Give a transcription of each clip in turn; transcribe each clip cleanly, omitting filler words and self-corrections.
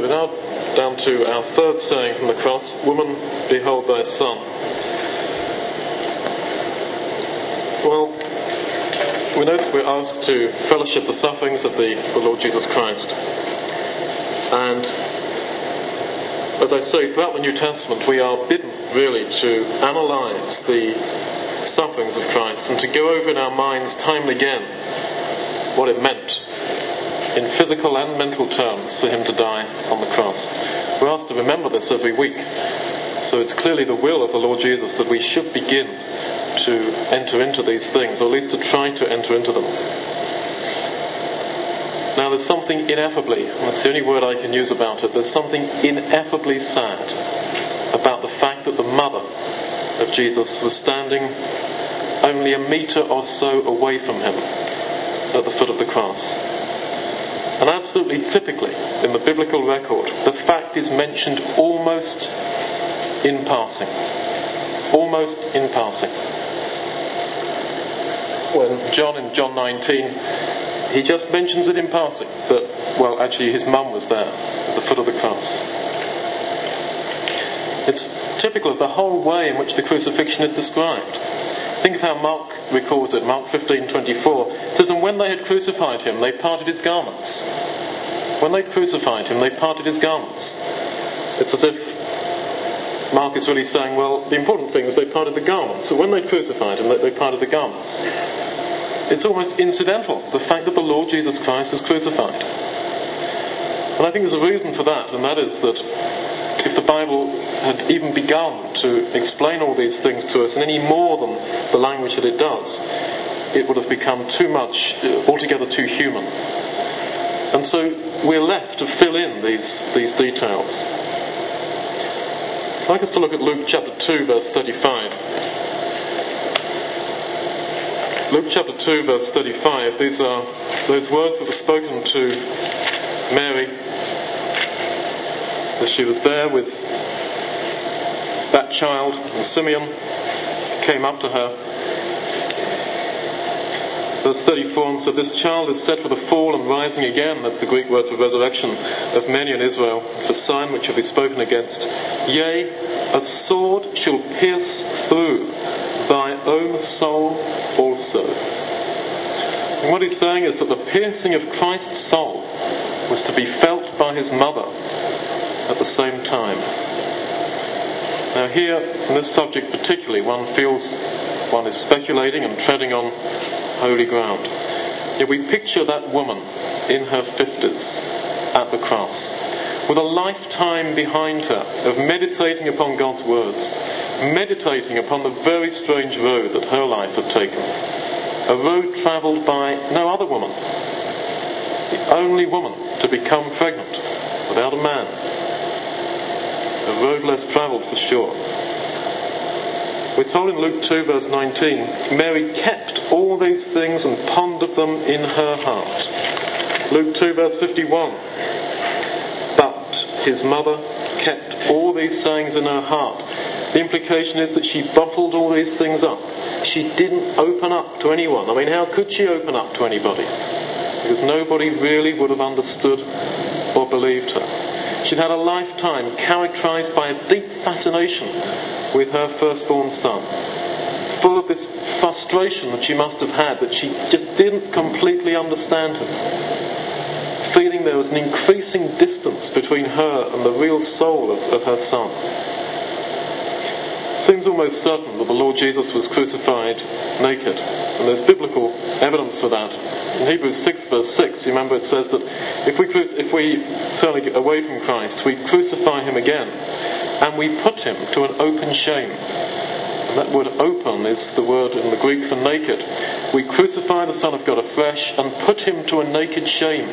we're now down to our third saying from the cross, "Woman, behold thy son." Well, we know that we're asked to fellowship the sufferings of the Lord Jesus Christ. And as I say, throughout the New Testament, we are bidden really to analyse the sufferings of Christ and to go over in our minds time and again what it meant in physical and mental terms for him to die on the cross. We're asked to remember this every week. So it's clearly the will of the Lord Jesus that we should begin to enter into these things, or at least to try to enter into them. Now there's something ineffably, and that's the only word I can use about it, there's something ineffably sad about the fact that the mother of Jesus was standing only a metre or so away from him at the foot of the cross. And absolutely typically, in the biblical record, the fact is mentioned almost in passing. Almost in passing. When John in John 19, he just mentions it in passing, that, well, actually his mum was there at the foot of the cross. It's typical of the whole way in which the crucifixion is described. Think of how Mark records it, Mark 15:24. It says, "And when they had crucified him, they parted his garments." When they crucified him, they parted his garments. It's as if Mark is really saying, well, the important thing is they parted the garments. So when they crucified him, they parted the garments. It's almost incidental, the fact that the Lord Jesus Christ was crucified. And I think there's a reason for that, and that is that if the Bible had even begun to explain all these things to us in any more than the language that it does, it would have become too much, altogether too human. And so we're left to fill in these details. I'd like us to look at Luke chapter 2, verse 35. Luke chapter 2, verse 35. These are those words that were spoken to Mary as she was there with that child, and Simeon came up to her. Verse 34, and so this child is set for the fall and rising again, that's the Greek word for resurrection, of many in Israel, for sign which shall be spoken against. Yea, a sword shall pierce through thy own soul also. And what he's saying is that the piercing of Christ's soul was to be felt by his mother at the same time. Now here, in this subject particularly, one is speculating and treading on holy ground. Yet we picture that woman in her 50s at the cross, with a lifetime behind her of meditating upon God's words, meditating upon the very strange road that her life had taken, a road travelled by no other woman, the only woman to become pregnant without a man, a road less travelled for sure. We're told in Luke 2 verse 19, Mary kept all these things and pondered them in her heart. Luke 2 verse 51, but his mother kept all these sayings in her heart. The implication is that she bottled all these things up. She didn't open up to anyone. I mean, how could she open up to anybody? Because nobody really would have understood or believed her. She'd had a lifetime characterised by a deep fascination with her firstborn son, full of this frustration that she must have had, that she just didn't completely understand him, feeling there was an increasing distance between her and the real soul of her son. It seems almost certain that the Lord Jesus was crucified naked, and there's biblical evidence for that. In Hebrews 6 verse 6, you remember it says that if we turn away from Christ, we crucify him again, and we put him to an open shame. And that word open is the word in the Greek for naked. We crucify the Son of God afresh and put him to a naked shame.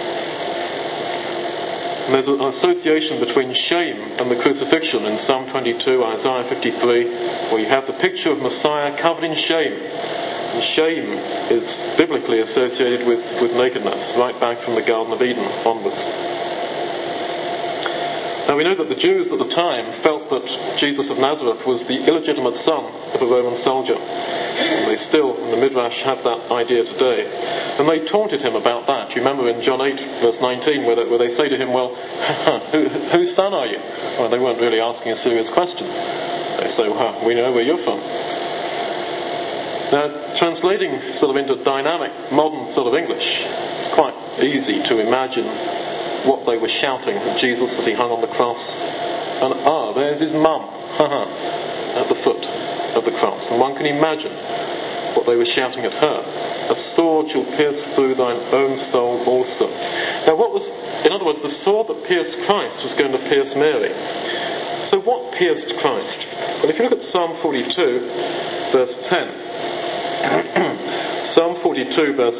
And there's an association between shame and the crucifixion in Psalm 22, Isaiah 53, where you have the picture of Messiah covered in shame. And shame is biblically associated with nakedness, right back from the Garden of Eden onwards. Now we know that the Jews at the time felt that Jesus of Nazareth was the illegitimate son of a Roman soldier. And they still in the Midrash have that idea today. And they taunted him about that. You remember in John 8 verse 19 where they say to him, well, whose son are you? Well, they weren't really asking a serious question. They say, well, we know where you're from. Now, translating sort of into dynamic, modern sort of English, it's quite easy to imagine what they were shouting at Jesus as he hung on the cross. And there's his mum at the foot of the cross. And one can imagine what they were shouting at her. A sword shall pierce through thine own soul also. Now in other words, the sword that pierced Christ was going to pierce Mary. So what pierced Christ? Well, if you look at Psalm 42 verse 10, Psalm 42 verse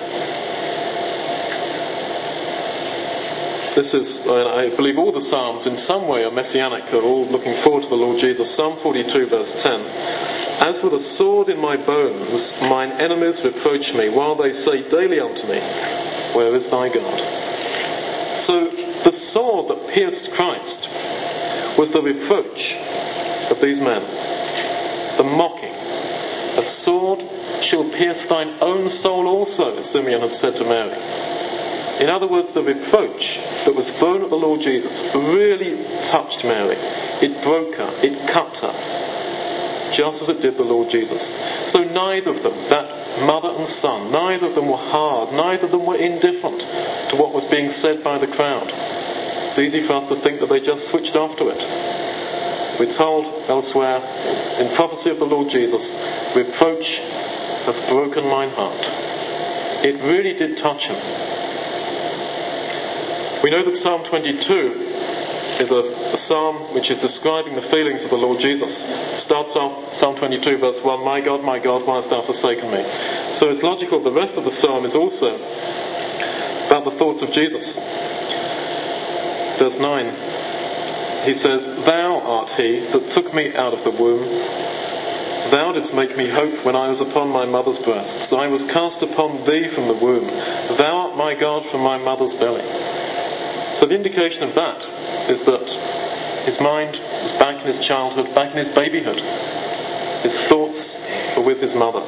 10. This is, I believe all the Psalms in some way are messianic, are all looking forward to the Lord Jesus. Psalm 42 verse 10. As with a sword in my bones, mine enemies reproach me, while they say daily unto me, where is thy God? So the sword that pierced Christ was the reproach of these men, the mocking. A sword shall pierce thine own soul also, as Simeon had said to Mary. In other words, the reproach that was thrown at the Lord Jesus really touched Mary. It broke her, it cut her, just as it did the Lord Jesus. So neither of them, that mother and son, neither of them were hard, neither of them were indifferent to what was being said by the crowd. It's easy for us to think that they just switched off to it. We're told elsewhere, in prophecy of the Lord Jesus, reproach hath broken mine heart. It really did touch him. We know that Psalm 22 is a psalm which is describing the feelings of the Lord Jesus. It starts off, Psalm 22 verse 1, my God, why hast thou forsaken me? So it's logical the rest of the psalm is also about the thoughts of Jesus. Verse 9, he says, thou art he that took me out of the womb. Thou didst make me hope when I was upon my mother's breasts. I was cast upon thee from the womb. Thou art my God from my mother's belly. So the indication of that is that his mind was back in his childhood, back in his babyhood. His thoughts were with his mother.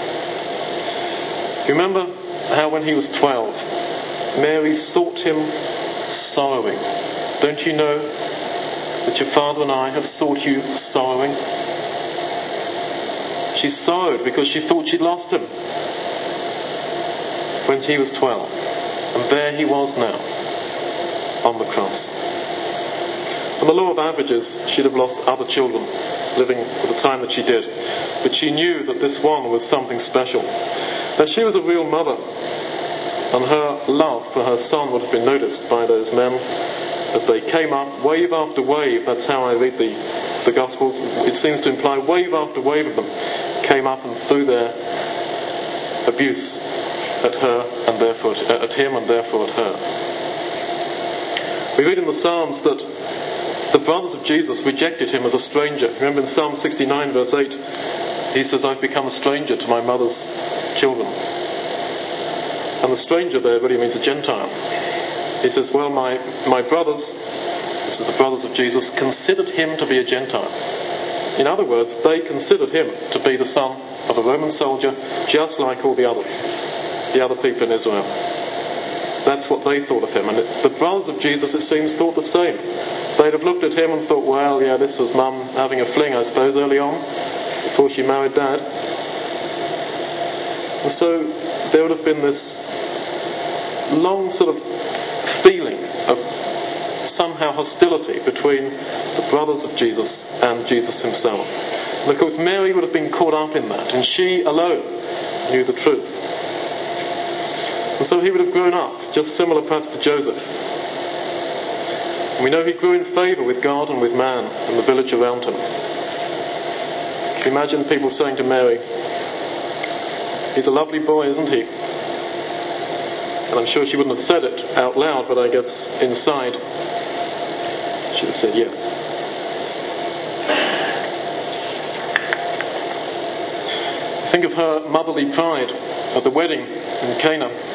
You remember how when he was 12, Mary sought him sorrowing. Don't you know that your father and I have sought you sorrowing? She sorrowed because she thought she'd lost him when he was 12. And there he was now, on the cross. On the law of averages, she'd have lost other children living at the time that she did. But she knew that this one was something special. Now she was a real mother, and her love for her son would have been noticed by those men as they came up, wave after wave. That's how I read the Gospels. It seems to imply wave after wave of them came up and threw their abuse at her and therefore at him and therefore at her. We read in the Psalms that the brothers of Jesus rejected him as a stranger. Remember in Psalm 69 verse 8, he says, I've become a stranger to my mother's children. And the stranger there really means a Gentile. He says, well, my brothers, this is the brothers of Jesus, considered him to be a Gentile. In other words, they considered him to be the son of a Roman soldier, just like all the others, the other people in Israel. That's what they thought of him. And the brothers of Jesus, it seems, thought the same. They'd have looked at him and thought, well, yeah, this was Mum having a fling, I suppose, early on, before she married Dad. And so there would have been this long sort of feeling of somehow hostility between the brothers of Jesus and Jesus himself. And of course, Mary would have been caught up in that, and she alone knew the truth. And so he would have grown up, just similar perhaps to Joseph. And we know he grew in favour with God and with man and the village around him. Can you imagine people saying to Mary, he's a lovely boy, isn't he? And I'm sure she wouldn't have said it out loud, but I guess inside she would have said yes. Think of her motherly pride at the wedding in Cana.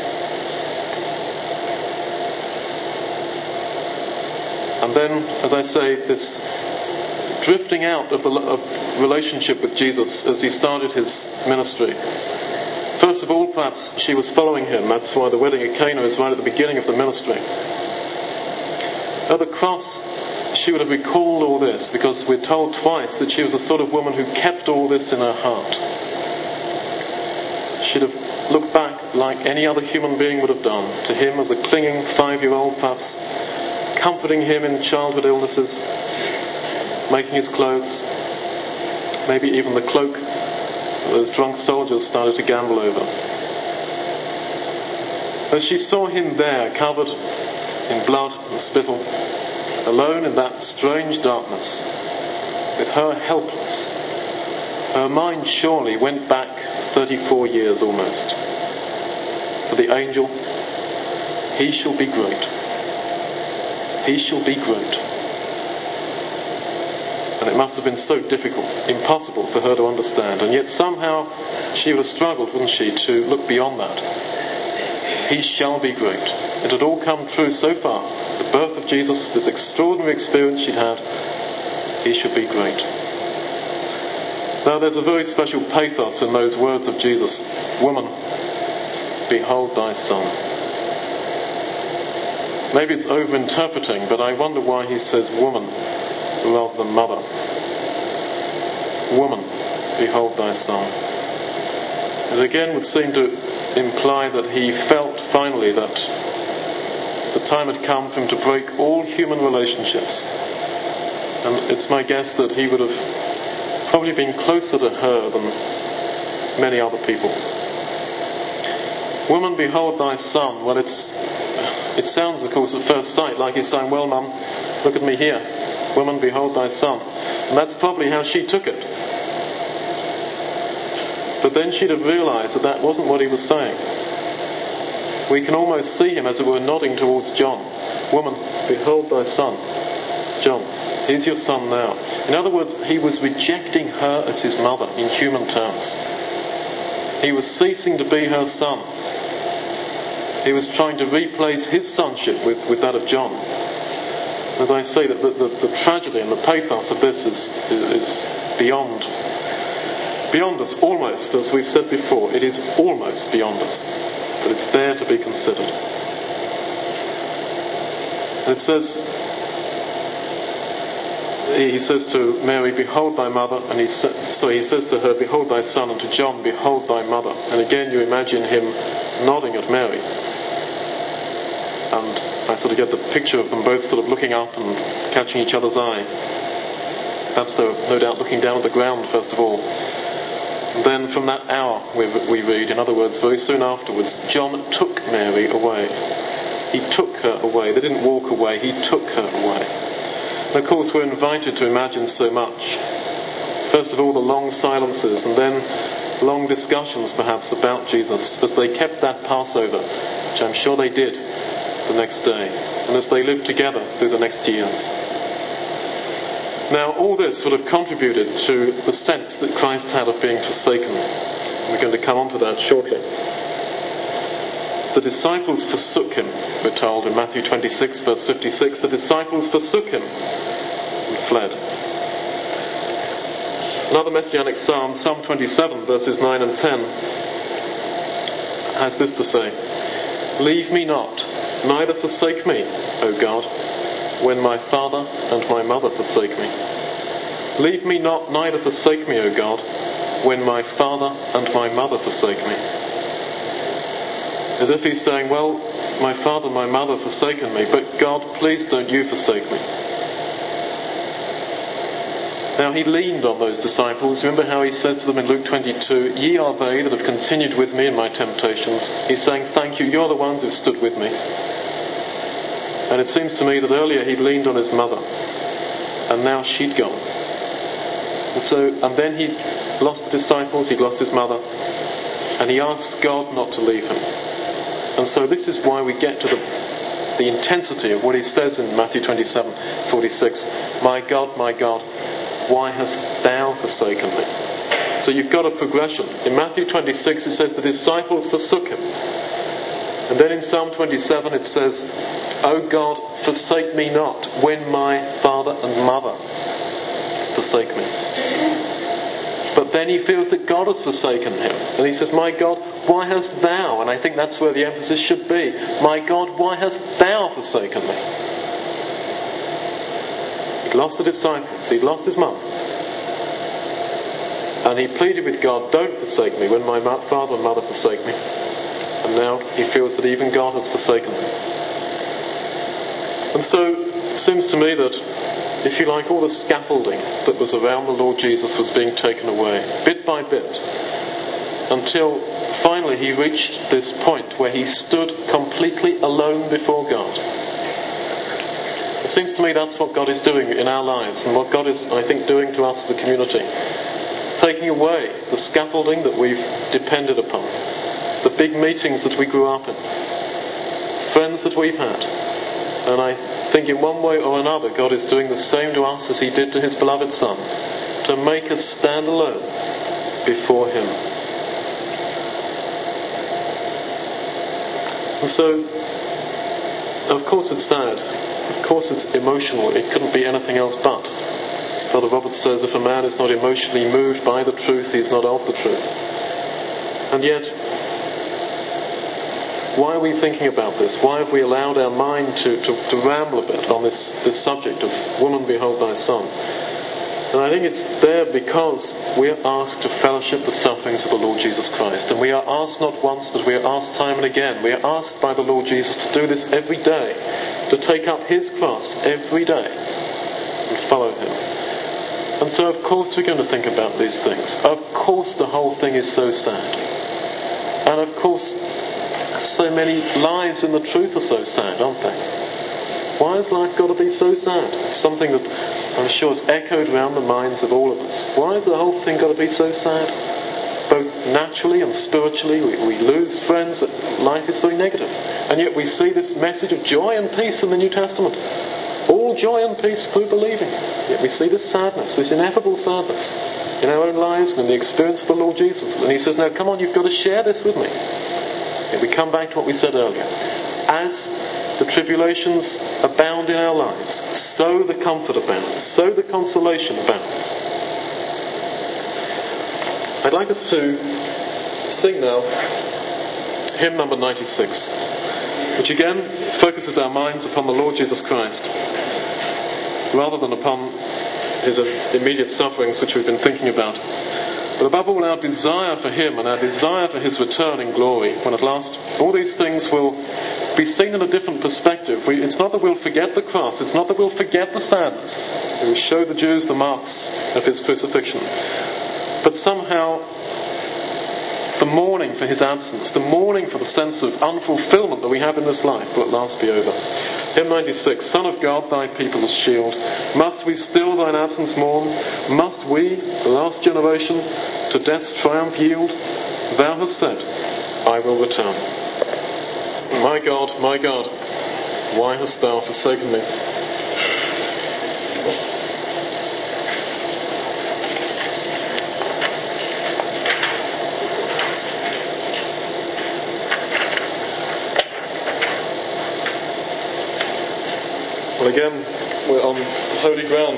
And then, as I say, this drifting out of relationship with Jesus as he started his ministry. First of all, perhaps she was following him. That's why the wedding at Cana is right at the beginning of the ministry. At the cross, she would have recalled all this, because we're told twice that she was the sort of woman who kept all this in her heart. She'd have looked back like any other human being would have done to him as a clinging 5-year-old, perhaps, comforting him in childhood illnesses, making his clothes, maybe even the cloak that those drunk soldiers started to gamble over. As she saw him there, covered in blood and spittle, alone in that strange darkness, with her helpless, her mind surely went back 34 years almost. For the angel, he shall be great. He shall be great. And it must have been so difficult, impossible for her to understand. And yet somehow she would have struggled, wouldn't she, to look beyond that. He shall be great. It had all come true so far. The birth of Jesus, this extraordinary experience she'd had, he should be great. Now there's a very special pathos in those words of Jesus. Woman, behold thy son. Maybe it's over-interpreting, but I wonder why he says woman rather than mother. Woman, behold thy son. It again would seem to imply that he felt finally that the time had come for him to break all human relationships. And it's my guess that he would have probably been closer to her than many other people. Woman, behold thy son. Well, it sounds, of course, at first sight like he's saying, well, Mum, look at me here. Woman, behold thy son. And that's probably how she took it. But then she'd have realised that that wasn't what he was saying. We can almost see him, as it were, nodding towards John. Woman, behold thy son. John, he's your son now. In other words, he was rejecting her as his mother in human terms. He was ceasing to be her son. He was trying to replace his sonship with that of John. As I say, that the tragedy and the pathos of this is beyond us, almost, as we've said before. It is almost beyond us, but it's there to be considered. And it says, he says to Mary, behold thy mother, and he says to her, behold thy son, and to John, behold thy mother. And again you imagine him nodding at Mary. And I sort of get the picture of them both sort of looking up and catching each other's eye. Perhaps they were no doubt looking down at the ground first of all. And then from that hour we read, in other words, very soon afterwards, John took Mary away. He took her away. They didn't walk away, he took her away. And of course we're invited to imagine so much. First of all, the long silences, and then long discussions perhaps about Jesus as they kept that Passover, which I'm sure they did, the next day, and as they lived together through the next years. Now all this would have contributed to the sense that Christ had of being forsaken. We're going to come on to that shortly. The disciples forsook him, we're told in Matthew 26 verse 56. The disciples forsook him and fled. Another messianic psalm, Psalm 27 verses 9 and 10, has this to say: leave me not, neither forsake me, O God, when my father and my mother forsake me. Leave me not, neither forsake me, O God, when my father and my mother forsake me. As if he's saying, well, my father and my mother have forsaken me, but God, please don't you forsake me. Now he leaned on those disciples. Remember how he says to them in Luke 22, ye are they that have continued with me in my temptations. He's saying, thank you, you're the ones who stood with me. And it seems to me that earlier he'd leaned on his mother, and now she'd gone. And then he'd lost the disciples, he'd lost his mother, and he asked God not to leave him. And so this is why we get to the intensity of what he says in Matthew 27:46. My God, why hast thou forsaken me? So you've got a progression. In Matthew 26 it says the disciples forsook him. And then in Psalm 27 it says, O God, forsake me not when my father and mother forsake me. But then he feels that God has forsaken him. And he says, my God, why hast thou? And I think that's where the emphasis should be. My God, why hast thou forsaken me? He'd lost the disciples. He'd lost his mum. And he pleaded with God, don't forsake me when my father and mother forsake me. And now he feels that even God has forsaken him. And so it seems to me that, if you like, all the scaffolding that was around the Lord Jesus was being taken away, bit by bit, until finally he reached this point where he stood completely alone before God. It seems to me that's what God is doing in our lives, and what God is, I think, doing to us as a community. Taking away the scaffolding that we've depended upon, the big meetings that we grew up in, friends that we've had. And I think in one way or another God is doing the same to us as he did to his beloved Son, to make us stand alone before him. And so, of course it's sad, of course it's emotional, it couldn't be anything else but. Brother Robert says, if a man is not emotionally moved by the truth, he's not of the truth. And yet, why are we thinking about this? Why have we allowed our mind to ramble a bit on this subject of woman, behold thy son? And I think it's there because we are asked to fellowship the sufferings of the Lord Jesus Christ. And we are asked not once, but we are asked time and again. We are asked by the Lord Jesus to do this every day, to take up his cross every day and follow him. And so, of course, we're going to think about these things. Of course, the whole thing is so sad. And of course, so many lives in the truth are so sad, aren't they? Why has life got to be so sad? It's something that I'm sure has echoed around the minds of all of us. Why has the whole thing got to be so sad? Both naturally and spiritually, we lose friends. Life is very negative. And yet we see this message of joy and peace in the New Testament. All joy and peace through believing. Yet we see this sadness, this ineffable sadness in our own lives and in the experience of the Lord Jesus. And he says, now come on, you've got to share this with me. Yet we come back to what we said earlier. As the tribulations abound in our lives, so the comfort abounds, so the consolation abounds. I'd like us to sing now hymn number 96, which again focuses our minds upon the Lord Jesus Christ rather than upon his immediate sufferings, which we've been thinking about. But above all, our desire for him and our desire for his return in glory, when at last all these things will be seen in a different perspective. It's not that we'll forget the cross, it's not that we'll forget the sadness. We will show the Jews the marks of his crucifixion. But somehow, the mourning for his absence, the mourning for the sense of unfulfillment that we have in this life will at last be over. Hymn 96, Son of God, thy people's shield, must we still thine absence mourn? Must we, the last generation, to death's triumph yield? Thou hast said, I will return. My God, why hast thou forsaken me? Well, again, we're on holy ground.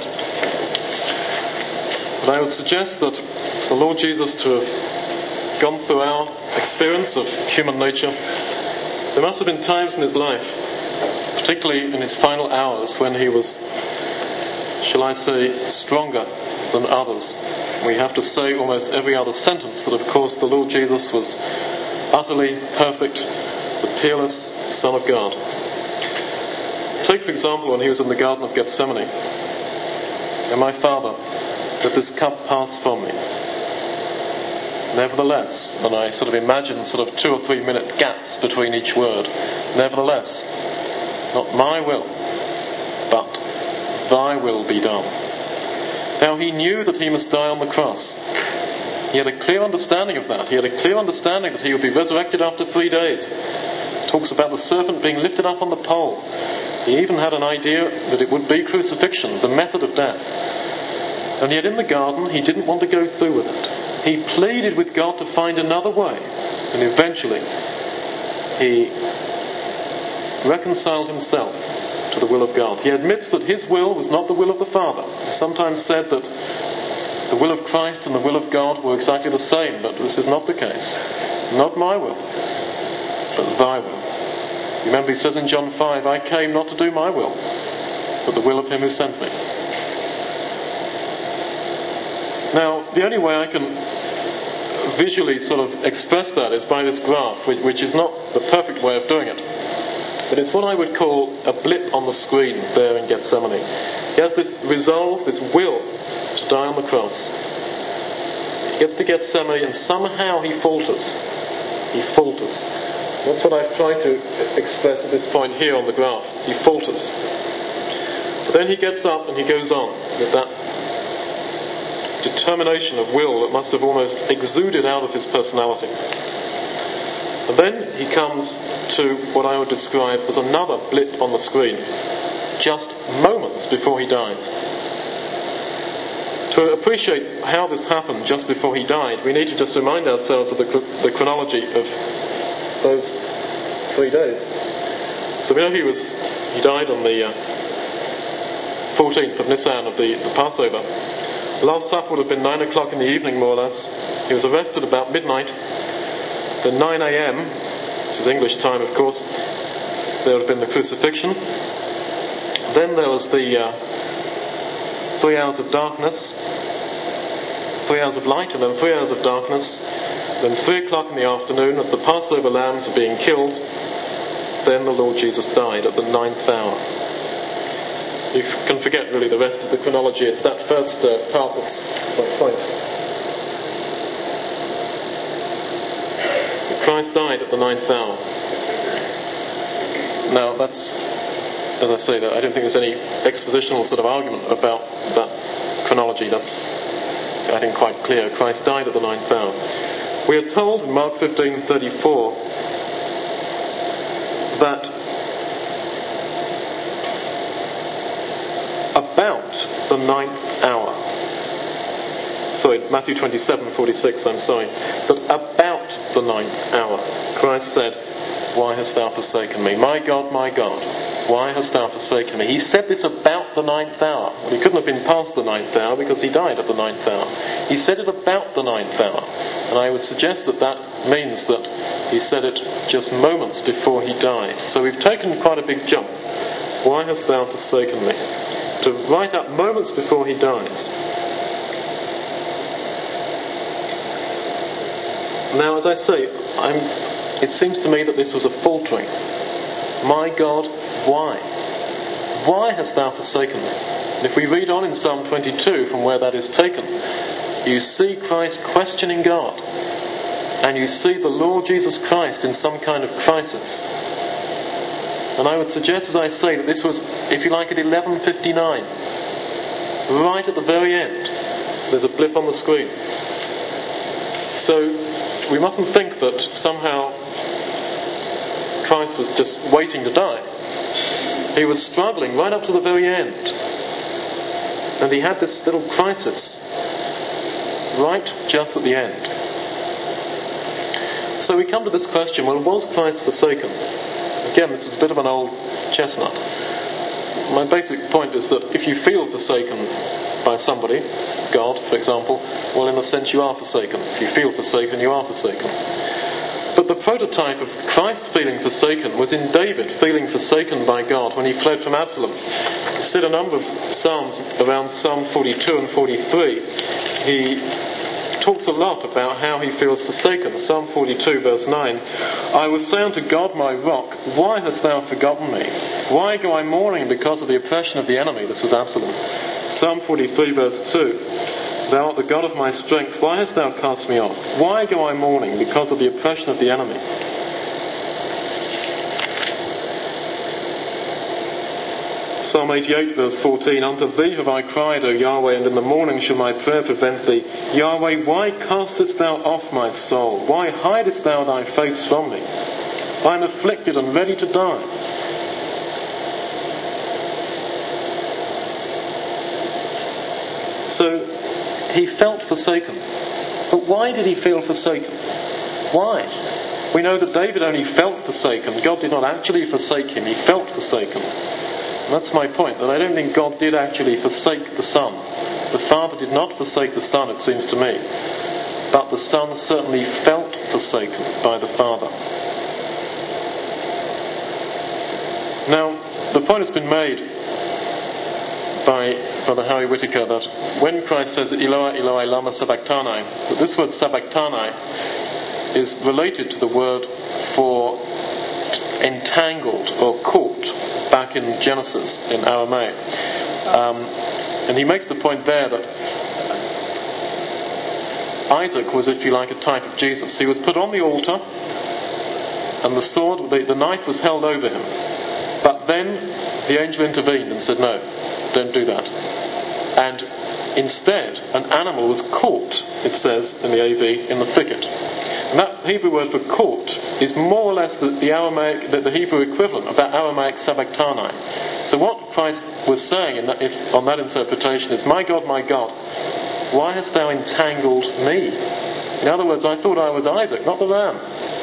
But I would suggest that the Lord Jesus, to have gone through our experience of human nature, there must have been times in his life, particularly in his final hours, when he was, shall I say, stronger than others. We have to say almost every other sentence that, of course, the Lord Jesus was utterly perfect, the peerless Son of God. Take, for example, when he was in the Garden of Gethsemane. And my Father, let this cup pass from me. Nevertheless, and I sort of imagine sort of 2 or 3 minute gaps between each word. Nevertheless, not my will, but thy will be done. Now he knew that he must die on the cross. He had a clear understanding of that. He had a clear understanding that he would be resurrected after 3 days. Talks about the serpent being lifted up on the pole. He even had an idea that it would be crucifixion, the method of death. And yet in the garden, he didn't want to go through with it. He pleaded with God to find another way. And eventually, he reconciled himself to the will of God. He admits that his will was not the will of the Father. He sometimes said that the will of Christ and the will of God were exactly the same, but this is not the case. Not my will, but thy will. Remember, he says in John 5, I came not to do my will, but the will of him who sent me. Now, the only way I can visually sort of express that is by this graph, which is not the perfect way of doing it. But it's what I would call a blip on the screen there in Gethsemane. He has this resolve, this will to die on the cross. He gets to Gethsemane and somehow he falters. He falters. That's what I've tried to express at this point here on the graph. He falters. But then he gets up and he goes on with that determination of will that must have almost exuded out of his personality. And then he comes to what I would describe as another blip on the screen, just moments before he dies. To appreciate how this happened just before he died, we need to just remind ourselves of the chronology of those 3 days. So we know he died on the 14th of Nisan of the Passover. The Last Supper would have been 9 o'clock in the evening, more or less. He was arrested about midnight. Then 9 a.m., which is English time, of course, there would have been the crucifixion. Then there was the 3 hours of darkness, 3 hours of light, and then 3 hours of darkness. Then 3 o'clock in the afternoon, as the Passover lambs are being killed, then the Lord Jesus died at the 9th hour. You can forget really the rest of the chronology. It's that first part that's quite point. Christ died at the 9th hour. Now that's, as I say, that I don't think there's any expositional sort of argument about that chronology. That's, I think, quite clear. Christ died at the 9th hour. We are told in Mark 15:34 that about the 9th hour. Sorry, Matthew 27:46, I'm sorry. But about the 9th hour, Christ said, why hast thou forsaken me? My God, why hast thou forsaken me? He said this about the 9th hour. Well, he couldn't have been past the 9th hour because he died at the 9th hour. He said it about the 9th hour. And I would suggest that that means that he said it just moments before he died. So we've taken quite a big jump. Why hast thou forsaken me? To right up moments before he dies. Now, as I say, it seems to me that this was a faltering. My God, why? Why hast thou forsaken me? And if we read on in Psalm 22 from where that is taken, you see Christ questioning God. And you see the Lord Jesus Christ in some kind of crisis. And I would suggest, as I say, that this was, if you like, at 11:59. Right at the very end. There's a blip on the screen. So we mustn't think that somehow Christ was just waiting to die. He was struggling right up to the very end. And he had this little crisis right just at the end. So we come to this question, well, was Christ forsaken? Again, this is a bit of an old chestnut. My basic point is that if you feel forsaken by somebody, God, for example, well, in a sense you are forsaken. If you feel forsaken, you are forsaken. But the prototype of Christ feeling forsaken was in David feeling forsaken by God when he fled from Absalom. You see a number of Psalms around Psalm 42 and 43. He talks a lot about how he feels forsaken. Psalm 42 verse 9. I will say unto God my rock, why hast thou forgotten me? Why go I mourning because of the oppression of the enemy? This was Absalom. Psalm 43 verse 2. Thou art the God of my strength, why hast thou cast me off? Why go I mourning because of the oppression of the enemy? Psalm 88 verse 14. Unto thee have I cried, O Yahweh, and in the morning shall my prayer prevent thee. Yahweh, why castest thou off my soul? Why hidest thou thy face from me? I am afflicted and ready to die. So he felt forsaken. But why did he feel forsaken? Why? We know that David only felt forsaken. God did not actually forsake him. He felt forsaken. And that's my point, that I don't think God did actually forsake the Son. The Father did not forsake the Son, it seems to me. But the Son certainly felt forsaken by the Father. Now, the point has been made by Brother Harry Whittaker that when Christ says, Eloi, Eloi, lama sabachthani, that this word sabachthani is related to the word for entangled or caught back in Genesis in Aramaic. And he makes the point there that Isaac was, if you like, a type of Jesus. He was put on the altar and the sword, the knife was held over him. But then the angel intervened and said, no, don't do that. And instead, an animal was caught, it says in the AV, in the thicket. And that Hebrew word for caught is more or less the Aramaic, the Hebrew equivalent of that Aramaic sabachthani. So what Christ was saying on that interpretation is, my God, why hast thou entangled me? In other words, I thought I was Isaac, not the ram.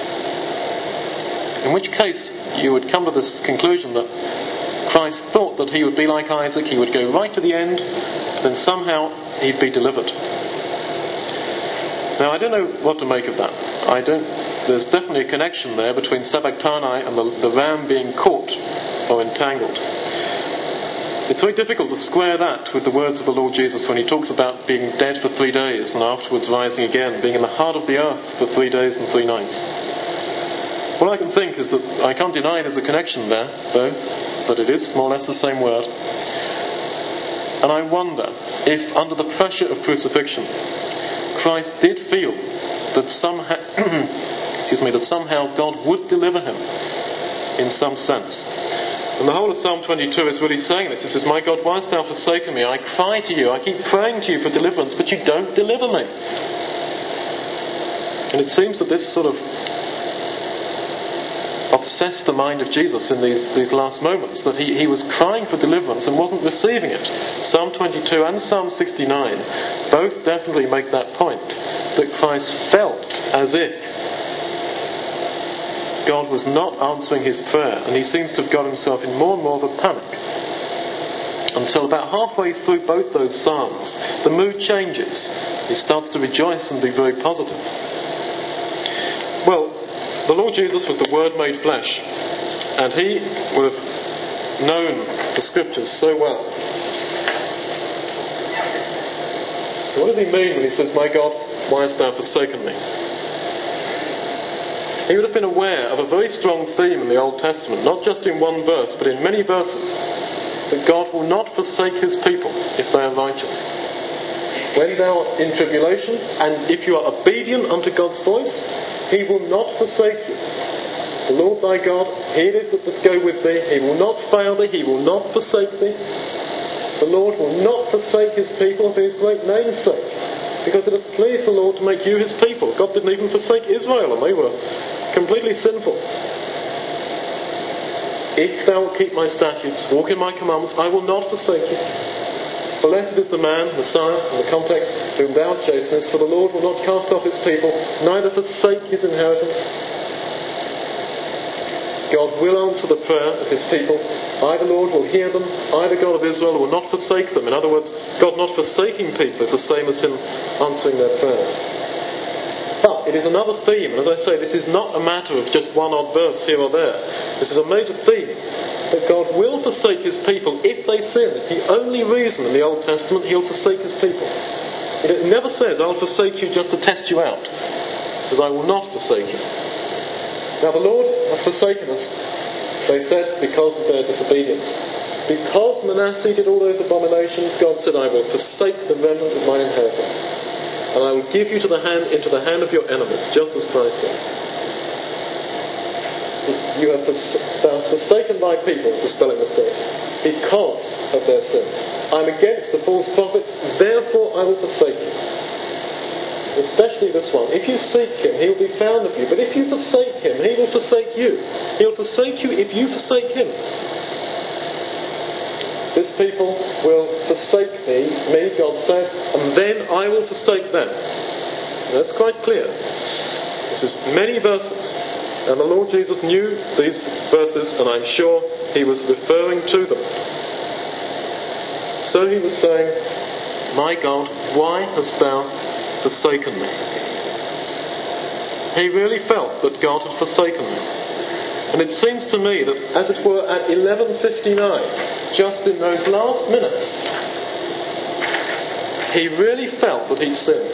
In which case, you would come to this conclusion that Christ thought that he would be like Isaac, he would go right to the end, then somehow he'd be delivered. Now, I don't know what to make of that. There's definitely a connection there between sabachthani and the ram being caught or entangled. It's very difficult to square that with the words of the Lord Jesus when he talks about being dead for 3 days and afterwards rising again, being in the heart of the earth for 3 days and 3 nights. What I can think is that I can't deny there's a connection there, though, but it is more or less the same word. And I wonder if, under the pressure of crucifixion, Christ did feel that somehow God would deliver him in some sense. And the whole of Psalm 22 is really saying this. It says, my God, why hast thou forsaken me? I cry to you, I keep praying to you for deliverance, but you don't deliver me. And it seems that this sort of obsessed the mind of Jesus in these last moments, that he was crying for deliverance and wasn't receiving it. Psalm 22 and Psalm 69 both definitely make that point, that Christ felt as if God was not answering his prayer, and he seems to have got himself in more and more of a panic. Until about halfway through both those psalms, the mood changes. He starts to rejoice and be very positive. Well, the Lord Jesus was the Word made flesh, and he would have known the Scriptures so well. So what does he mean when he says, my God, why hast thou forsaken me? He would have been aware of a very strong theme in the Old Testament, not just in one verse, but in many verses, that God will not forsake his people if they are righteous. When thou art in tribulation, and if you are obedient unto God's voice, he will not forsake you. The Lord thy God, he it is that doth go with thee. He will not fail thee. He will not forsake thee. The Lord will not forsake his people for his great name's sake, because it hath pleased the Lord to make you his people. God didn't even forsake Israel, and they were completely sinful. If thou wilt keep my statutes, walk in my commandments, I will not forsake you. Blessed is the man, Messiah, in the context, whom thou chastenest, for the Lord will not cast off his people, neither forsake his inheritance. God will answer the prayer of his people. I, the Lord, will hear them. I, the God of Israel, will not forsake them. In other words, God not forsaking people is the same as him answering their prayers. But it is another theme, and as I say, this is not a matter of just one odd verse here or there. This is a major theme, that God will forsake his people if they sin. It's the only reason in the Old Testament he'll forsake his people. It never says, I'll forsake you just to test you out. It says, I will not forsake you. Now the Lord hath forsaken us, they said, because of their disobedience. Because Manasseh did all those abominations, God said, I will forsake the remnant of my inheritance. And I will give you into the hand of your enemies, just as Christ did. Thou hast forsaken thy people, the spelling mistake, because of their sins. I am against the false prophets, therefore I will forsake you. Especially this one. If you seek him, he will be found of you. But if you forsake him, he will forsake you. He will forsake you if you forsake him. This people will forsake me, God said, and then I will forsake them. And that's quite clear. This is many verses. And the Lord Jesus knew these verses, and I'm sure he was referring to them. So he was saying, "My God, why hast thou forsaken me?" He really felt that God had forsaken him. And it seems to me that, as it were, at 11:59, just in those last minutes, he really felt that he'd sinned.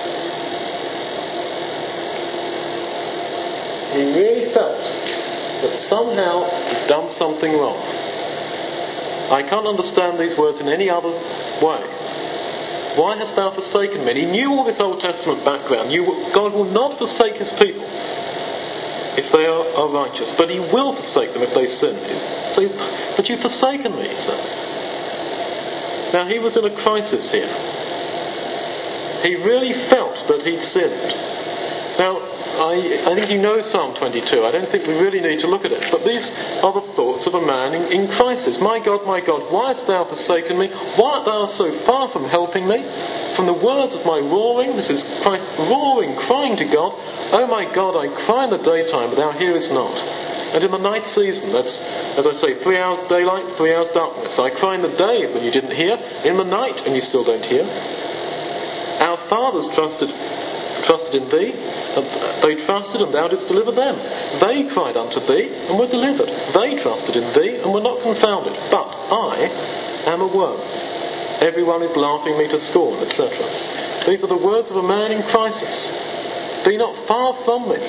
He really felt that somehow he'd done something wrong. I can't understand these words in any other way. Why hast thou forsaken me? And he knew all this Old Testament background. God will not forsake his people if they are righteous, but he will forsake them if they sin. So, but you've forsaken me, he says. Now he was in a crisis here. He really felt that he'd sinned. Now, I think you know Psalm 22. I don't think we really need to look at it. But these are the thoughts of a man in crisis. My God, why hast thou forsaken me? Why art thou so far from helping me? From the words of my roaring, this is Christ roaring, crying to God, "Oh my God, I cry in the daytime, but thou hearest not. And in the night season," that's, as I say, 3 hours daylight, 3 hours darkness. "I cry in the day when you didn't hear, in the night and you still don't hear. Our fathers trusted in thee, they trusted and thou didst deliver them. They cried unto thee and were delivered. They trusted in thee and were not confounded. But I am a worm. Everyone is laughing me to scorn," etc. These are the words of a man in crisis. "Be not far from me.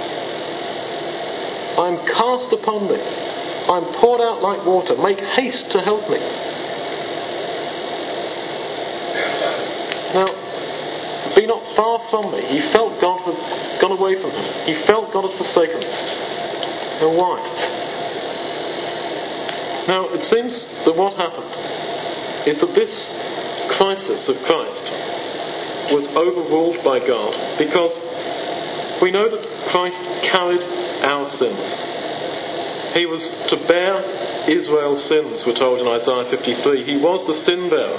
I am cast upon thee. I am poured out like water. Make haste to help me." Now, be not far from me. He felt God had gone away from him. He felt God had forsaken him. Now why? Now it seems that what happened is that this crisis of Christ was overruled by God, because we know that Christ carried our sins. He was to bear Israel's sins, we're told in Isaiah 53. He was the sin bearer.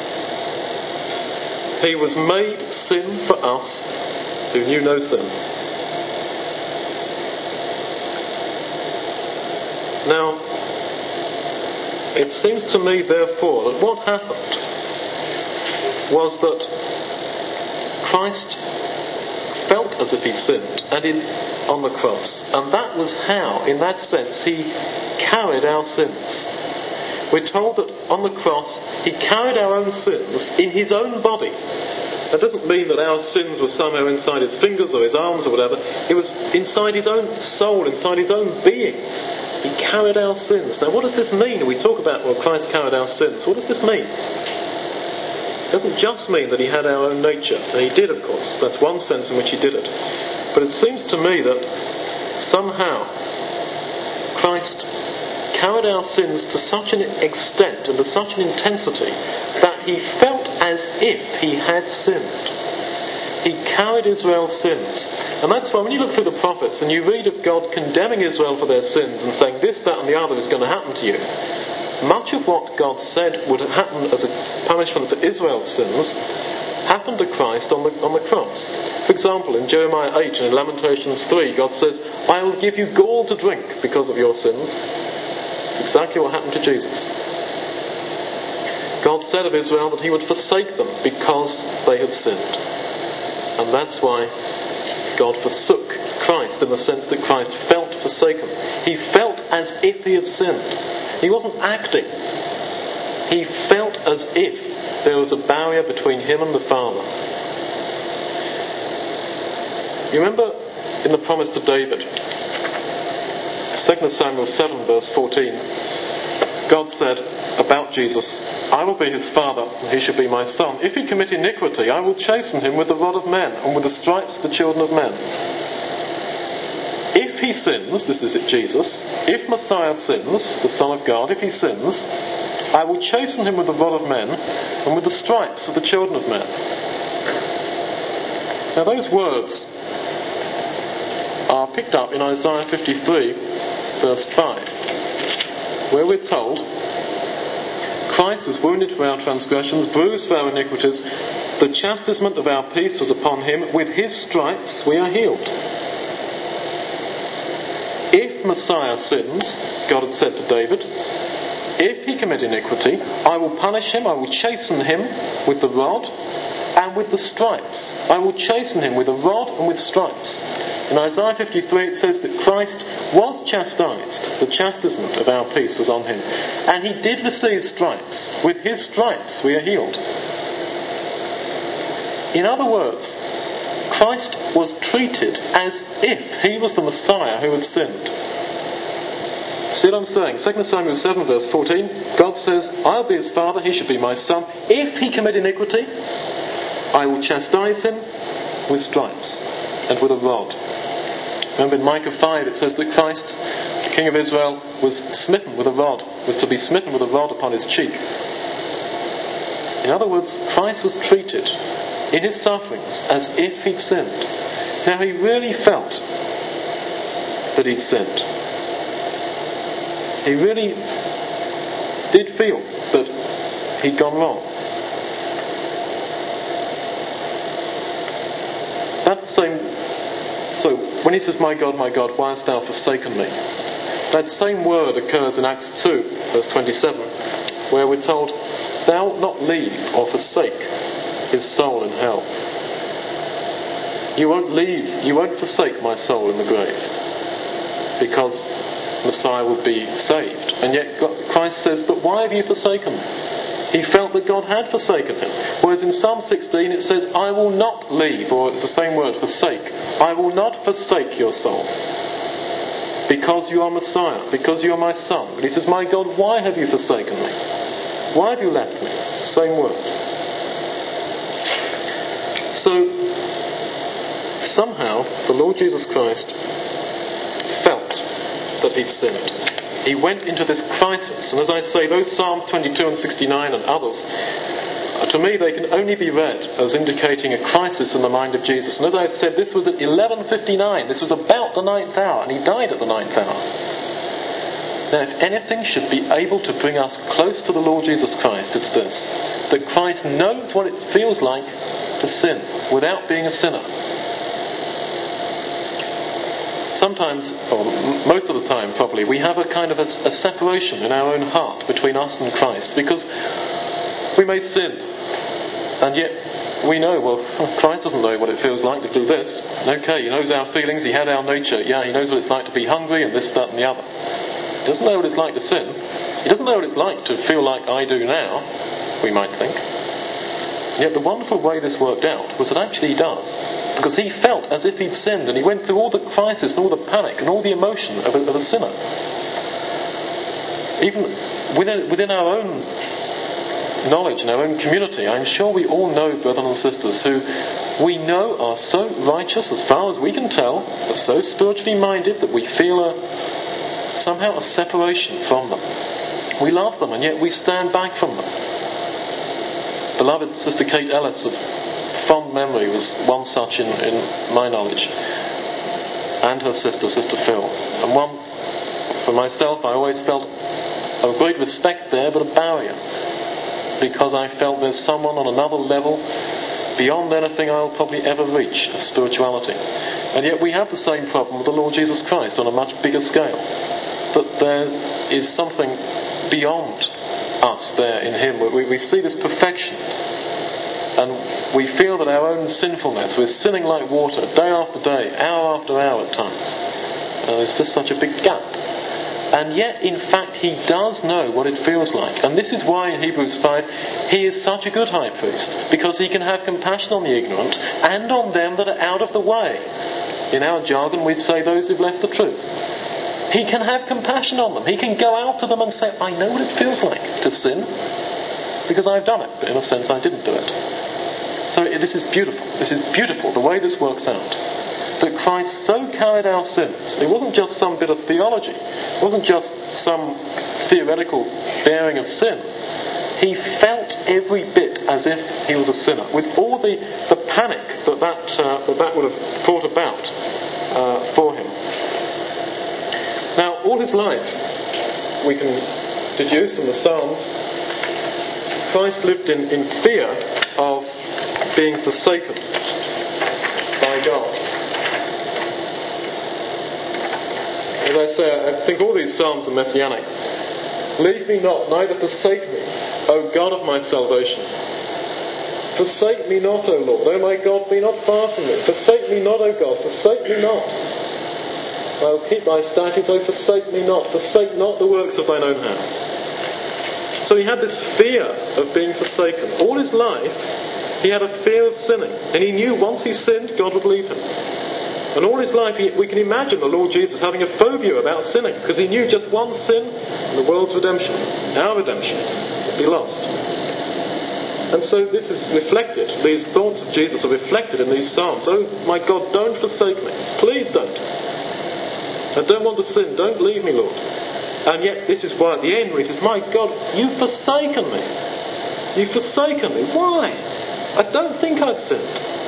He was made sin for us who knew no sin. Now, it seems to me, therefore, that what happened was that Christ felt as if he'd sinned on the cross. And that was how, in that sense, he carried our sins. We're told that on the cross he carried our own sins in his own body. That doesn't mean that our sins were somehow inside his fingers or his arms or whatever. It was inside his own soul, inside his own being. He carried our sins. Now what does this mean? We talk about, well, Christ carried our sins. What does this mean? It doesn't just mean that he had our own nature. And he did, of course. That's one sense in which he did it. But it seems to me that somehow Christ carried our sins to such an extent and to such an intensity that he felt as if he had sinned. He carried Israel's sins. And that's why when you look through the prophets and you read of God condemning Israel for their sins and saying this, that and the other is going to happen to you, much of what God said would happen as a punishment for Israel's sins happened to Christ on the cross. For example, in Jeremiah 8 and in Lamentations 3, God says, "I will give you gall to drink because of your sins." Exactly what happened to Jesus. God said of Israel that he would forsake them because they had sinned. And that's why God forsook Christ, in the sense that Christ felt forsaken. He felt as if he had sinned. He wasn't acting. He felt as if there was a barrier between him and the Father. You remember in the promise to David, 2 Samuel 7 verse 14, God said about Jesus, "I will be his father and he shall be my son. If he commit iniquity, I will chasten him with the rod of men and with the stripes of the children of men." If he sins, this is it, Jesus, if Messiah sins, the Son of God, if he sins, I will chasten him with the rod of men and with the stripes of the children of men. Now those words are picked up in Isaiah 53 verse 5, where we're told, "Christ was wounded for our transgressions, bruised for our iniquities. The chastisement of our peace was upon him. With his stripes we are healed." if Messiah sins, God had said to David, if he commit iniquity, I will punish him, I will chasten him with the rod and with the stripes. I will chasten him with a rod and with stripes. In Isaiah 53 it says that Christ was chastised. The chastisement of our peace was on him. And he did receive stripes. With his stripes we are healed. In other words, Christ was treated as if he was the Messiah who had sinned. See what I'm saying? 2 Samuel 7 verse 14, God says, I'll be his father, he should be my son. If he commit iniquity, I will chastise him with stripes and with a rod. Remember in Micah 5 it says that Christ, the King of Israel, was smitten with a rod, was to be smitten with a rod upon his cheek. In other words, Christ was treated in his sufferings as if he'd sinned. Now he really felt that he'd sinned. He really did feel that he'd gone wrong. That's the same. So when he says, my God, why hast thou forsaken me? That same word occurs in Acts 2, verse 27, where we're told, thou wilt not leave or forsake his soul in hell. You won't forsake my soul in the grave, because Messiah would be saved. And yet Christ says, but why have you forsaken me? He felt that God had forsaken him. Whereas in Psalm 16 it says, I will not leave, or it's the same word, forsake. I will not forsake your soul, because you are Messiah, because you are my son. But he says, my God, why have you forsaken me? Why have you left me? Same word. So, somehow, the Lord Jesus Christ felt that he'd sinned. He went into this crisis. And as I say, those Psalms 22 and 69 and others, to me they can only be read as indicating a crisis in the mind of Jesus. And as I said, this was at 11:59. This was about the 9th hour, and he died at the 9th hour. Now, if anything should be able to bring us close to the Lord Jesus Christ, it's this: that Christ knows what it feels like to sin without being a sinner. Sometimes, or most of the time probably, we have a kind of a separation in our own heart between us and Christ, because we may sin, and yet we know, well, Christ doesn't know what it feels like to do this. Okay, he knows our feelings, he had our nature, yeah, he knows what it's like to be hungry and this, that and the other. He doesn't know what it's like to sin. He doesn't know what it's like to feel like I do now, we might think. And yet the wonderful way this worked out was that actually he does. Because he felt as if he'd sinned, and he went through all the crisis and all the panic and all the emotion of a sinner. Even within our own knowledge and our own community, I'm sure we all know brothers and sisters who we know are so righteous as far as we can tell, are so spiritually minded that we feel somehow a separation from them. We love them, and yet we stand back from them. Beloved Sister Kate Ellis of fond memory was one such in my knowledge, and her sister, Sister Phil. And one, for myself, I always felt a great respect there, but a barrier, because I felt there's someone on another level beyond anything I'll probably ever reach of spirituality. And yet we have the same problem with the Lord Jesus Christ on a much bigger scale, that there is something beyond us there in him. We see this perfection, and we feel that our own sinfulness, we're sinning like water, day after day, hour after hour at times. There's just such a big gap. And yet, in fact, he does know what it feels like. And this is why in Hebrews 5, he is such a good high priest, because he can have compassion on the ignorant and on them that are out of the way. In our jargon, we'd say those who've left the truth. He can have compassion on them. He can go out to them and say, I know what it feels like to sin, because I've done it, but in a sense I didn't do it. So this is beautiful. This is beautiful, the way this works out. That Christ so carried our sins. It wasn't just some bit of theology. It wasn't just some theoretical bearing of sin. He felt every bit as if he was a sinner, with all the panic that would have brought about for him. Now, all his life, we can deduce in the Psalms, Christ lived in fear of being forsaken by God. In As I say, I think all these psalms are messianic. Leave me not, neither forsake me, O God of my salvation. Forsake me not, O Lord. O my God, be not far from me. Forsake me not, O God. Forsake me not. I will keep thy statutes. O forsake me not. Forsake not the works of thine own hands. So he had this fear of being forsaken. All his life, he had a fear of sinning. And he knew once he sinned, God would leave him. And all his life, we can imagine the Lord Jesus having a phobia about sinning, because he knew just one sin and the world's redemption, our redemption, would be lost. And so this is reflected, these thoughts of Jesus are reflected in these psalms. Oh my God, don't forsake me. Please don't. I don't want to sin. Don't leave me, Lord. And yet this is why at the end where he says, my God, you've forsaken me. You've forsaken me. Why? I don't think I've sinned.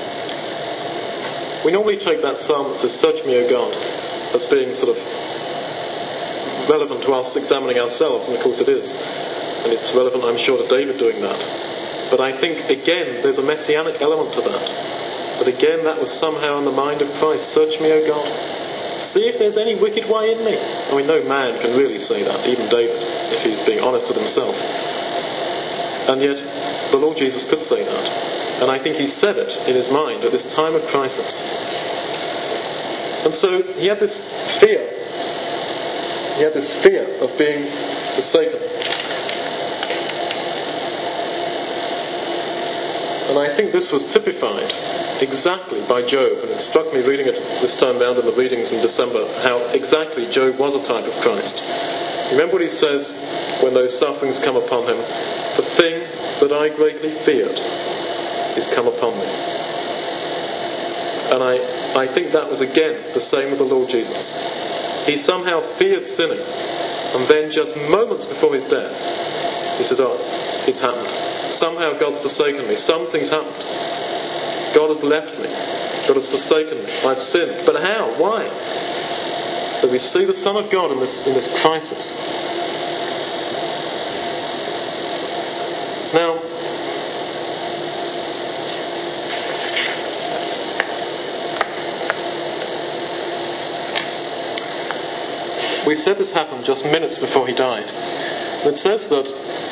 We normally take that psalm that says, search me, O God, as being sort of relevant to us examining ourselves, and of course it is. And it's relevant, I'm sure, to David doing that. But I think, again, there's a messianic element to that. But again, that was somehow in the mind of Christ. Search me, O God. See if there's any wicked way in me. I mean, no man can really say that, even David, if he's being honest with himself. And yet, the Lord Jesus could say that. And I think he said it in his mind at this time of crisis. And so he had this fear. He had this fear of being forsaken. And I think this was typified exactly by Job. And it struck me reading it this time round in the readings in December, how exactly Job was a type of Christ. Remember what he says when those sufferings come upon him? The thing that I greatly feared is come upon me. And I think that was again the same with the Lord Jesus. He somehow feared sinning, and then just moments before his death he said, oh, it's happened. Somehow God's forsaken me. Something's happened. God has left me. God has forsaken me. I've sinned. But how? Why? So we see the Son of God in this crisis. Now, we said this happened just minutes before he died. And it says that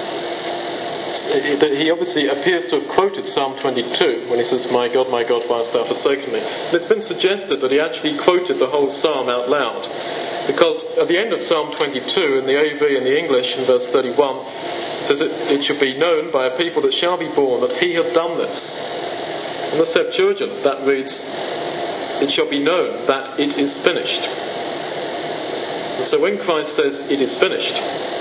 he obviously appears to have quoted Psalm 22 when he says, my God, why hast thou forsaken me? And it's been suggested that he actually quoted the whole psalm out loud. Because at the end of Psalm 22, in the AV in the English, in verse 31, it says, it should be known by a people that shall be born that he hath done this. In the Septuagint, that reads, it shall be known that it is finished. So when Christ says, it is finished,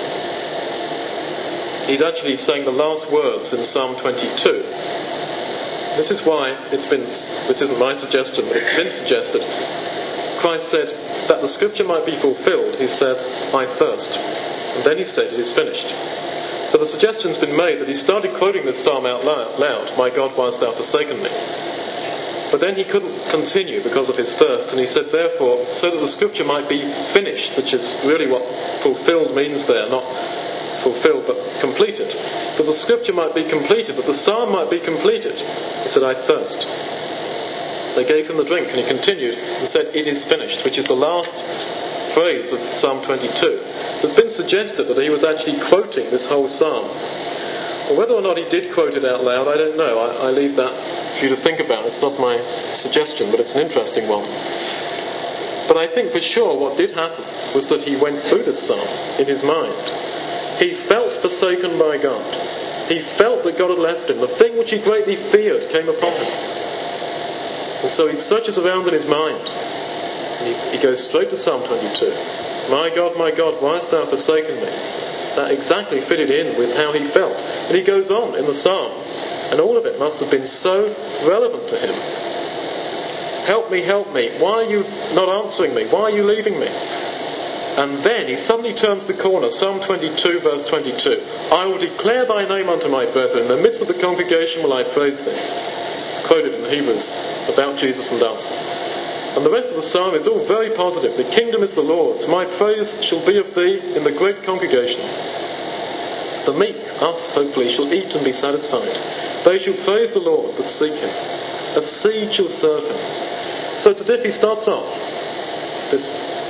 he's actually saying the last words in Psalm 22. This is why this isn't my suggestion, but it's been suggested. Christ said, that the scripture might be fulfilled, he said, I thirst. And then he said, it is finished. So the suggestion's been made that he started quoting this psalm out loud, my God, why hast thou forsaken me? But then he couldn't continue because of his thirst, and he said, therefore, so that the scripture might be finished, which is really what fulfilled means there, not fulfilled but completed. That the scripture might be completed, that the psalm might be completed. He said, I thirst. They gave him the drink, and he continued and said, it is finished, which is the last phrase of Psalm 22. It's been suggested that he was actually quoting this whole psalm. Well, whether or not he did quote it out loud, I don't know. I leave that for you to think about. It's not my suggestion, but it's an interesting one. But I think for sure what did happen was that he went through this psalm in his mind. He felt forsaken by God. He felt that God had left him. The thing which he greatly feared came upon him. And so he searches around in his mind. And he goes straight to Psalm 22. My God, why hast thou forsaken me? That exactly fitted in with how he felt. And he goes on in the psalm, and all of it must have been so relevant to him. Help me, why are you not answering me? Why are you leaving me? And then he suddenly turns the corner, Psalm 22 verse 22. I will declare thy name unto my brethren, in the midst of the congregation will I praise thee. It's quoted in Hebrews about Jesus and us. And the rest of the psalm is all very positive. The kingdom is the Lord's. My praise shall be of thee in the great congregation. The meek, us hopefully, shall eat and be satisfied. They shall praise the Lord that seek him. A seed shall serve him. So it's as if he starts off this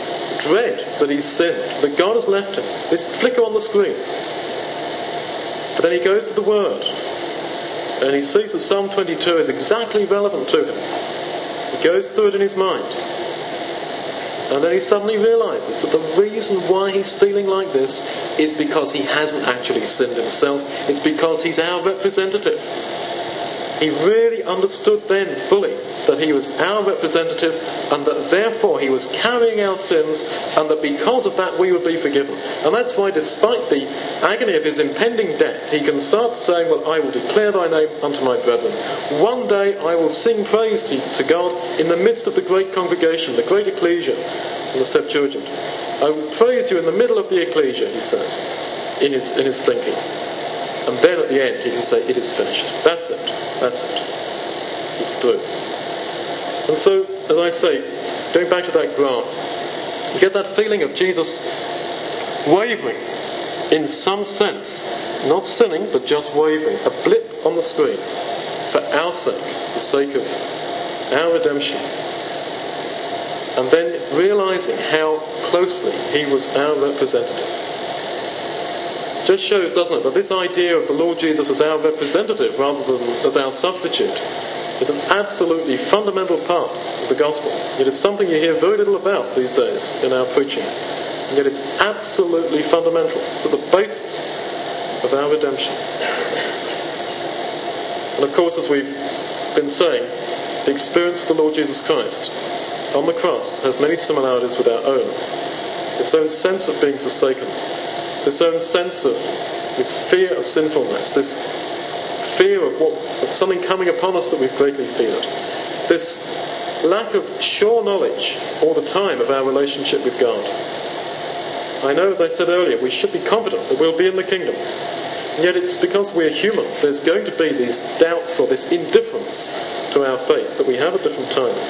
dread that he's sinned, that God has left him, this flicker on the screen. But then he goes to the Word, and he sees that Psalm 22 is exactly relevant to him. He goes through it in his mind. And then he suddenly realizes that the reason why he's feeling like this is because he hasn't actually sinned himself. It's because he's our representative. He really understood then fully that he was our representative and that therefore he was carrying our sins and that because of that we would be forgiven. And that's why despite the agony of his impending death, he can start saying, well, I will declare thy name unto my brethren. One day I will sing praise to God in the midst of the great congregation, the great ecclesia in the Septuagint. I will praise you in the middle of the ecclesia, he says, in his thinking. And then at the end he can say, it is finished. That's it. That's it. It's through. And so, as I say, going back to that graph, you get that feeling of Jesus wavering, in some sense, not sinning, but just wavering, a blip on the screen, for our sake, the sake of our redemption. And then realizing how closely he was our representative. Just shows, doesn't it, that this idea of the Lord Jesus as our representative rather than as our substitute is an absolutely fundamental part of the gospel. It is something you hear very little about these days in our preaching. And yet it's absolutely fundamental to the basis of our redemption. And of course, as we've been saying, the experience of the Lord Jesus Christ on the cross has many similarities with our own. Its own sense of being forsaken, this own sense of this fear of sinfulness, this fear of something coming upon us that we've greatly feared, this lack of sure knowledge all the time of our relationship with God. I know, as I said earlier, we should be confident that we'll be in the kingdom. And yet it's because we're human, there's going to be these doubts or this indifference to our faith that we have at different times.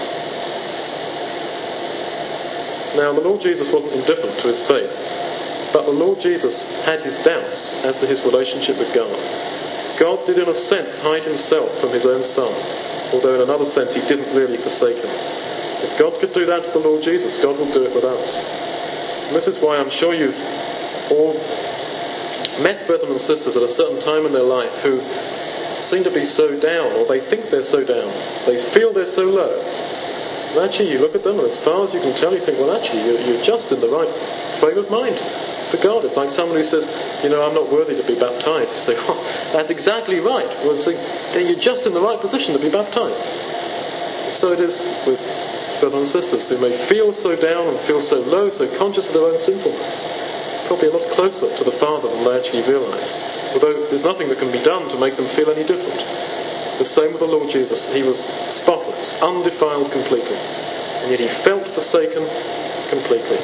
Now, the Lord Jesus wasn't indifferent to his faith. But the Lord Jesus had his doubts as to his relationship with God. God did in a sense hide himself from his own Son, although in another sense he didn't really forsake him. If God could do that to the Lord Jesus, God will do it with us. And this is why I'm sure you've all met brethren and sisters at a certain time in their life who seem to be so down, or they think they're so down. They feel they're so low. And actually you look at them and as far as you can tell, you think, well actually you're just in the right frame of mind. For God, it's like someone who says, I'm not worthy to be baptized. You say, oh, that's exactly right. Well, so you're just in the right position to be baptized. And so it is with brothers and sisters who may feel so down and feel so low, so conscious of their own sinfulness. Probably a lot closer to the Father than they actually realise. Although there's nothing that can be done to make them feel any different. The same with the Lord Jesus. He was spotless, undefiled completely. And yet he felt forsaken completely.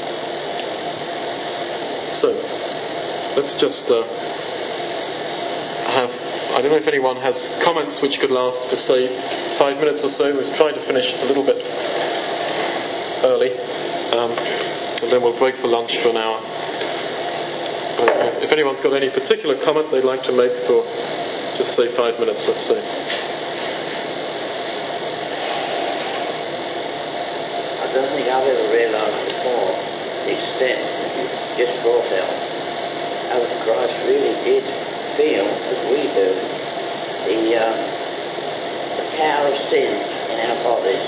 So, let's just I don't know if anyone has comments which could last for, say, 5 minutes or so. We've tried to finish a little bit early, and then we'll break for lunch for an hour. If anyone's got any particular comment they'd like to make for, just say 5 minutes, let's say. I don't think I've ever realised before the extent that you just brought out how Christ really did feel, as we do, the power of sin in our bodies.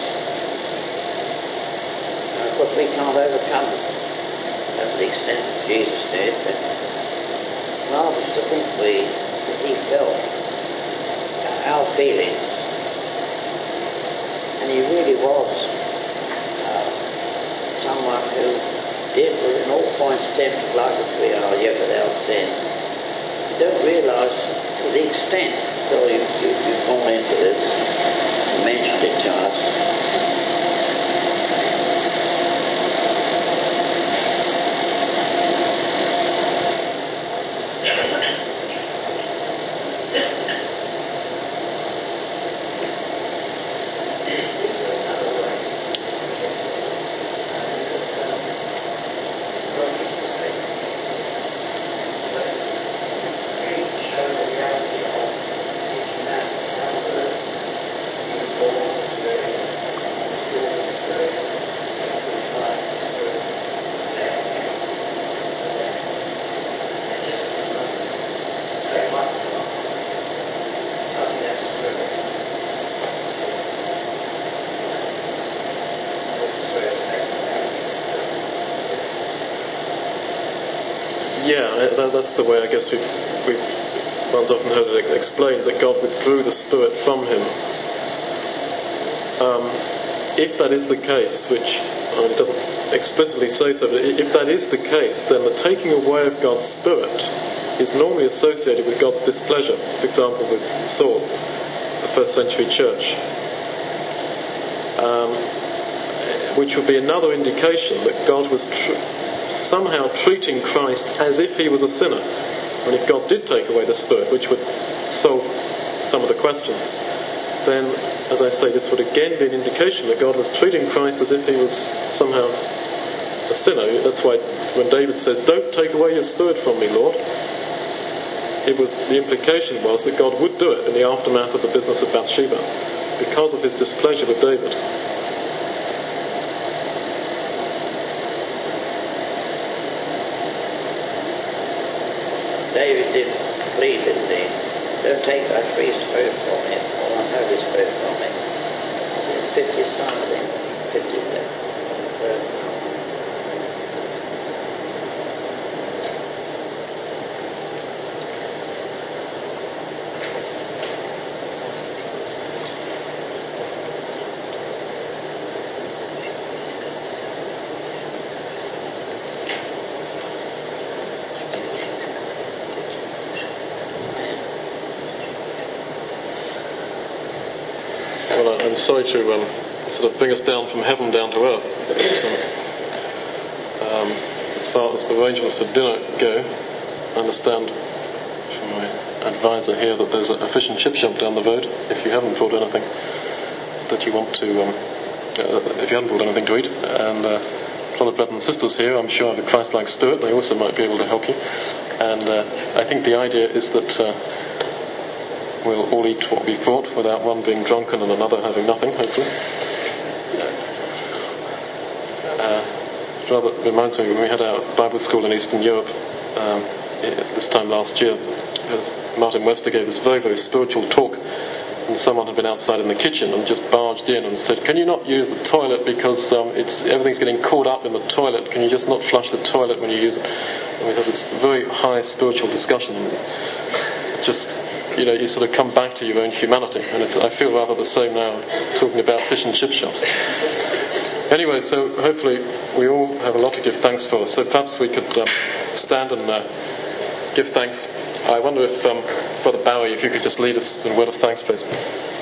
And of course we can't overcome it to the extent that Jesus did, but it's marvellous to think that he felt our feelings, and he really was someone who did was in all points tempted like as we are, yet without sin. You don't realise to the extent until you've gone into this and mentioned it to us. That's the way I guess we've one's often heard it explained, that God withdrew the Spirit from him. If that is the case, which it doesn't explicitly say so, but if that is the case, then the taking away of God's Spirit is normally associated with God's displeasure. For example, with Saul, the first century church. Which would be another indication that God was somehow treating Christ as if he was a sinner. And if God did take away the Spirit, which would solve some of the questions, then, as I say, this would again be an indication that God was treating Christ as if he was somehow a sinner. That's why when David says, "Don't take away your Spirit from me, Lord," the implication was that God would do it in the aftermath of the business of Bathsheba, because of his displeasure with David. David did plead, didn't he? Don't take thy free spirit from him, or thy Holy Spirit from him. In 50th Psalm, I think. 50th. I'm sorry to sort of bring us down from heaven down to earth. But, as far as the arrangements for dinner go, I understand from my advisor here that there's a fish and chip shop down the road. If you haven't brought anything that you want to, if you haven't brought anything to eat, and fellow brothers and sisters here, I'm sure, have a Christ-like spirit. They also might be able to help you. And I think the idea is that we'll all eat what we brought without one being drunken and another having nothing, hopefully. It rather reminds me when we had our Bible school in Eastern Europe this time last year. Martin Webster gave this very, very spiritual talk, and someone had been outside in the kitchen and just barged in and said, "Can you not use the toilet because everything's getting caught up in the toilet? Can you just not flush the toilet when you use it?" And we had this very high spiritual discussion. Just, you sort of come back to your own humanity, and I feel rather the same now talking about fish and chip shops. Anyway, so hopefully we all have a lot to give thanks for, so perhaps we could stand and give thanks. I wonder if Brother Bowie, if you could just lead us in a word of thanks, please.